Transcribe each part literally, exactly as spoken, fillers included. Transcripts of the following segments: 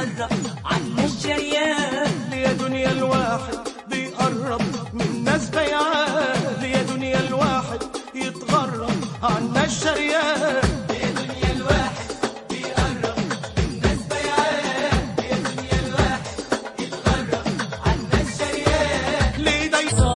يتغرب عن الشريان. يا دنيا الواحد بيقرب من ناس بيعان، يا دنيا الواحد يتغرب عنا الشريان. يا دنيا الواحد بيقرب من ناس بيعان، يا دنيا الواحد يتغرب عنا الشريان. ليه ده يصاب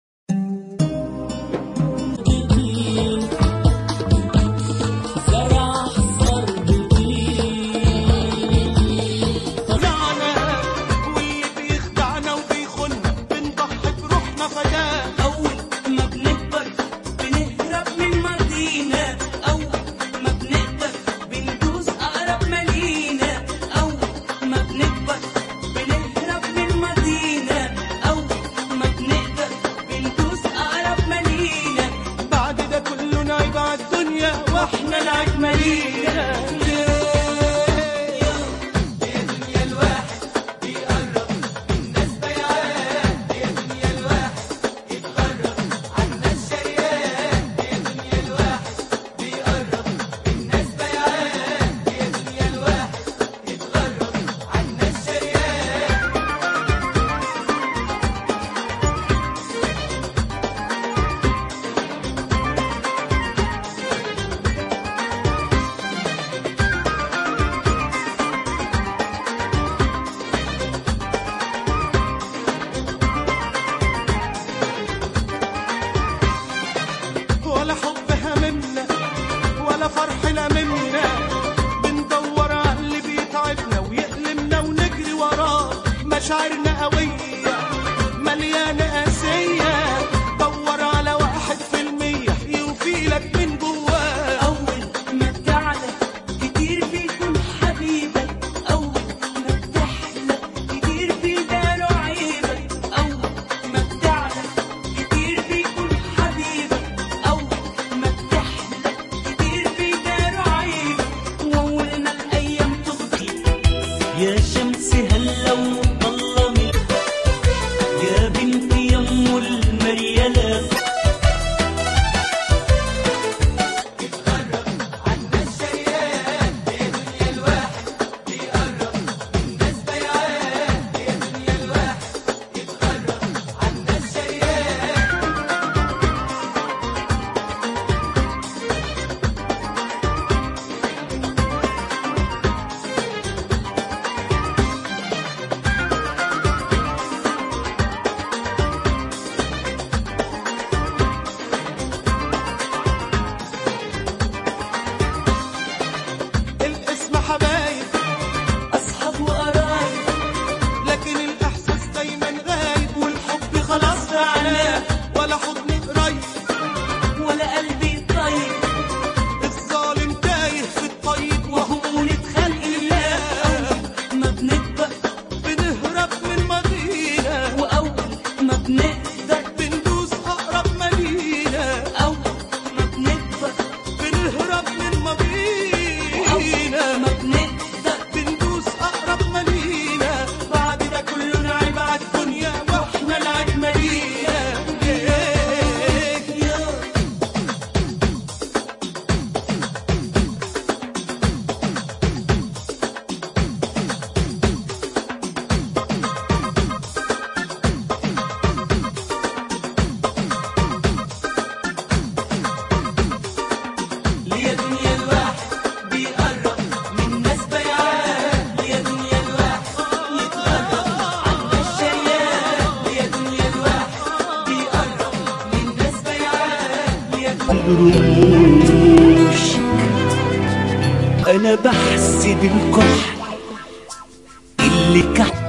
واحنا العيد مالينا. يا دنيا الواحد بيقرب من ناس بيعان، يا دنيا الواحد يتغرب عنا الشريان. يا دنيا الواحد بيقرب من ناس بيعان، يا دنيا الواحد يتغرب عنا الشريان. ولا حب هممنا ولا فرح لممنا، بندور على اللي بيتعبنا ويألمنا ونجري وراه. مشاعرنا قوية مليانة قاسية، دور على واحد في المية يوفيلك من جواه. أول ما بتعلى كتير بيكون حبيبك، أول ما بتحلى كتير بيداروا عيبك. أول ما بتعلى كتير بيكون حبيبك، أول ما بتحلى كتير بيداروا عيبك. وأول ما الأيام تفضي يا شمس هلا وظلمت، يا بنتي يمو المريالة. الاسم حبايب أصحاب وقرايب، لكن الإحساس دايما غايب، والحب خلاص زعلان ولا حضن قريب، ولا قلبي طيب. الظالم تايه في الطيب وهمونة خلق الله. أول ما بنكبر بنهرب من ماضينا، وأول ما بنقدر بندوس أقرب مالينا. أول ما بنكبر بنهرب من ماضينا، ما بنقدر بندوس أقرب مالينا. بعد ده كله نعيب على الدنيا واحنا العيد مالينا. يا دنيا الواحد بيقرب من ناس بيعان، يا دنيا الواحد يتغرب عنا الشريان. يا دنيا الواحد بيقرب من ناس بيعان، يا قروش. أنا بحسد الكحل اللي كحل